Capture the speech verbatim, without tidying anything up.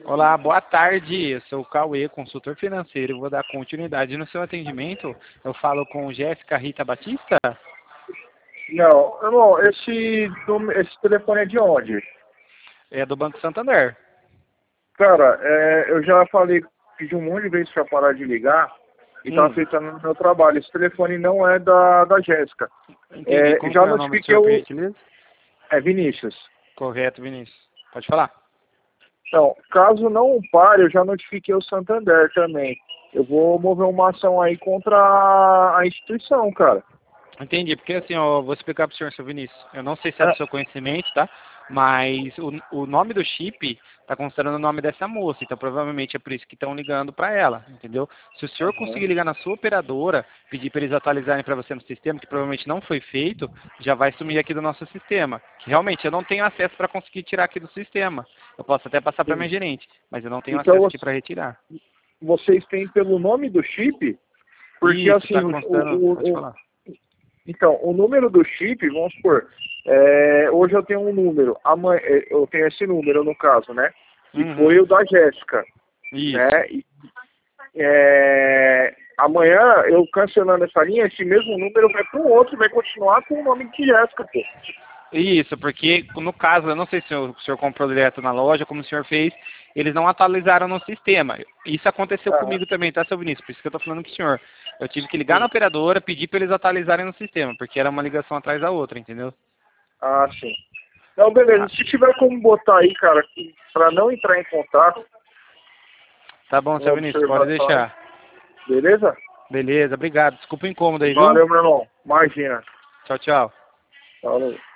Olá, boa tarde. Eu sou o Cauê, consultor financeiro. Eu vou dar continuidade no seu atendimento. Eu falo com Jéssica Rita Batista. Não, irmão, esse, nome- esse telefone é de onde? É do Banco Santander. Cara, é, eu já falei, pedi um monte de vezes pra parar de ligar e tá Hum, afetando no meu trabalho. Esse telefone não é da, da Jéssica. entendi. É, Como que já é o nome do notifiquei senhor, por o... gentileza? É Vinícius. Correto, Vinícius. Pode falar. Então, caso não pare, eu já notifiquei o Santander também. Eu vou mover uma ação aí contra a a instituição, cara. Entendi, porque assim, ó, eu vou explicar para o senhor, seu Vinícius. Eu não sei se é do É, seu conhecimento, tá? Mas o, o nome do chip está considerando o nome dessa moça, então provavelmente é por isso que estão ligando para ela, entendeu? Se o senhor uhum. conseguir ligar na sua operadora, pedir para eles atualizarem para você no sistema, que provavelmente não foi feito, já vai sumir aqui do nosso sistema. Que realmente eu não tenho acesso para conseguir tirar aqui do sistema. Eu posso até passar para minha Sim. gerente, mas eu não tenho Então, acesso aqui você- para retirar. vocês têm pelo nome do chip? Porque Isso, assim, está o, considerando. Pode o, o, falar. Então, o número do chip, vamos supor, é, hoje eu tenho um número, amanhã, é, eu tenho esse número no caso, né? E foi Uhum. o da Jéssica, né? Isso. E, é, amanhã eu cancelando essa linha, esse mesmo número vai para um outro, vai continuar com o nome de Jéssica, pô. Isso, porque no caso, eu não sei se o senhor comprou direto na loja, como o senhor fez, eles não atualizaram no sistema. Isso aconteceu Ah, comigo também, tá, seu Vinícius? Por isso que eu tô falando com o senhor. Eu tive que ligar na sim. operadora, pedir para eles atualizarem no sistema, porque era uma ligação atrás da outra, entendeu? Ah, sim. Não, beleza. Ah, Se tiver como botar aí, cara, para não entrar em contato, tá bom, uma seu Vinícius, pode observação aí, deixar. beleza? Beleza, obrigado. Desculpa o incômodo aí, viu? Valeu, meu irmão. Imagina. Tchau, tchau. Falou.